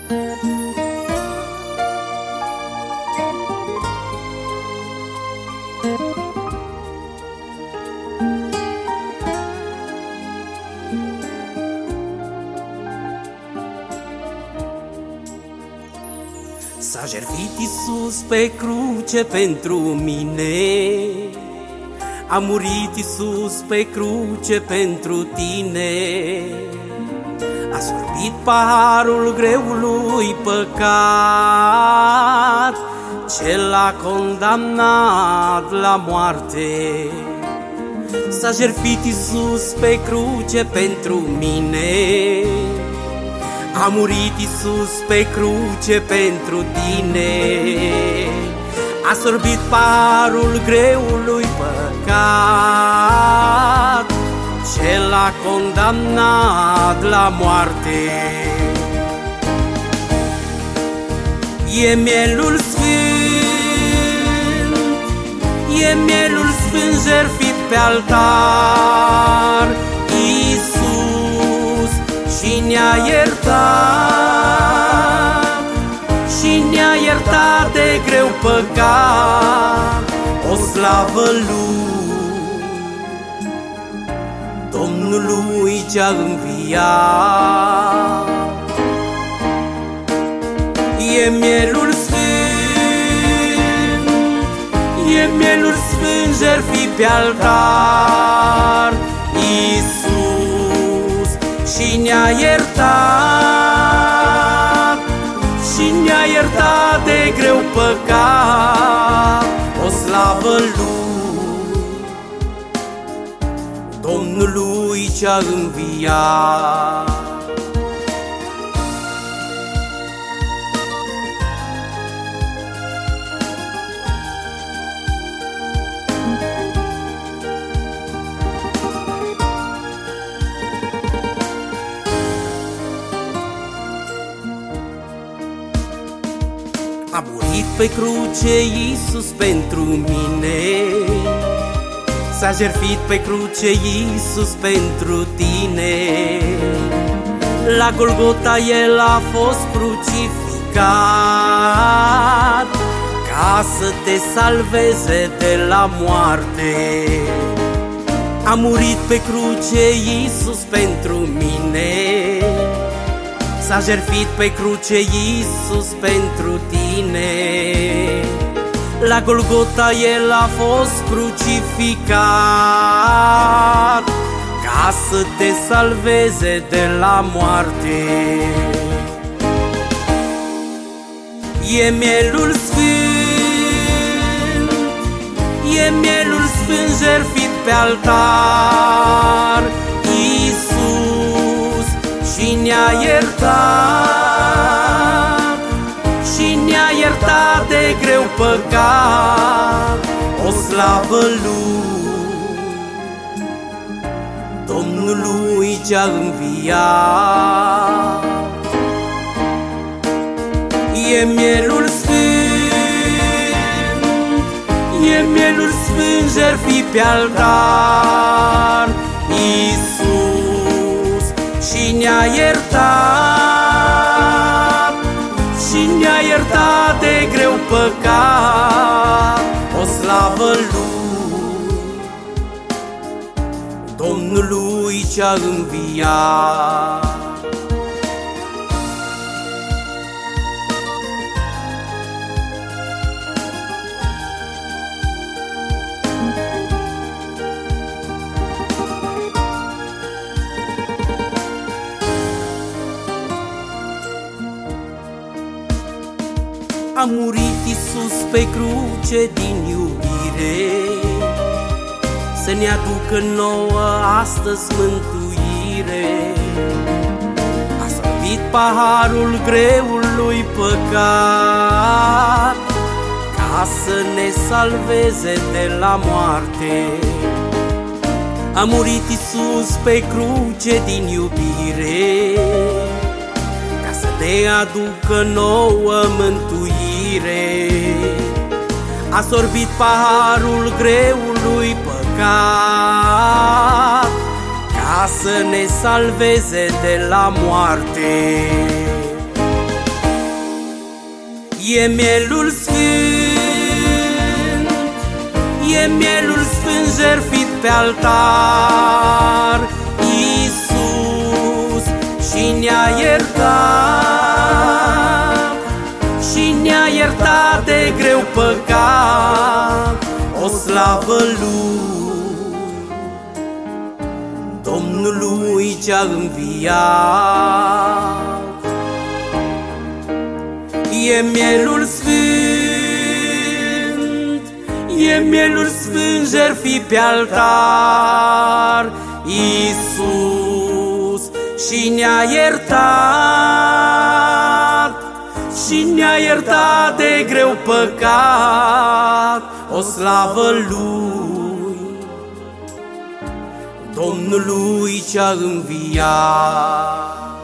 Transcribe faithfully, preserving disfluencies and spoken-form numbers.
S-a jertfit Iisus pe cruce pentru mine, a murit Iisus pe cruce pentru tine, a sorbit paharul greului păcat, ce l-a condamnat la moarte. S-a jertfit Iisus pe cruce pentru mine, a murit Iisus pe cruce pentru tine, a sorbit paharul greului păcat, ce l-a condamnat la moarte. E mielul sfânt, e mielul sfânt jertfit pe altar, Iisus și ne-a iertat, și ne-a iertat de greu păcat. O slavă Lui, Domnului ce-a înviat. E mielul sfânt, e mielul sfânt jertfit pe altar, Iisus și ne-a iertat, și ne-a iertat de greu păcat. O slavă Lui, Domnului ce-a înviat. A murit pe cruce Iisus pentru mine, s-a jertfit pe cruce Iisus pentru tine. La Golgota El a fost crucificat, ca să te salveze de la moarte. A murit pe cruce Iisus pentru mine, s-a jertfit pe cruce Iisus pentru tine. La Golgota El a fost crucificat, ca să te salveze de la moarte. E mielul sfânt, e mielul sfânt jertfit pe altar, Iisus și ne-a iertat, și ne-a iertat de greu păcat. O slavă Lui, Domnului ce-a înviat. E mielul sfânt, e mielul sfânt jertfit pe altar, Iisus și ne-a iertat, și ne-a iertat de greu păcat. O slavă Lui, Domnului ce-a înviat. A murit Iisus pe cruce din iubire, să ne aducă nouă astăzi mântuire. A sorbit paharul greului păcat, ca să ne salveze de la moarte. A murit Iisus pe cruce din iubire, ca să ne aducă nouă mântuire. A sorbit paharul greului păcat, ca să ne salveze de la moarte. E mielul sfânt, e mielul sfânt jertfit pe altar. Iisus și ne-a iertat, și ne-a iertat de greu păcat. O slavă Lui, Domnului ce-a înviat. E mielul sfânt, e mielul sfânt jertfit pe altar. Iisus și ne-a iertat, și ne-a iertat de greu păcat. O slavă Lui, Domnului ce-a înviat.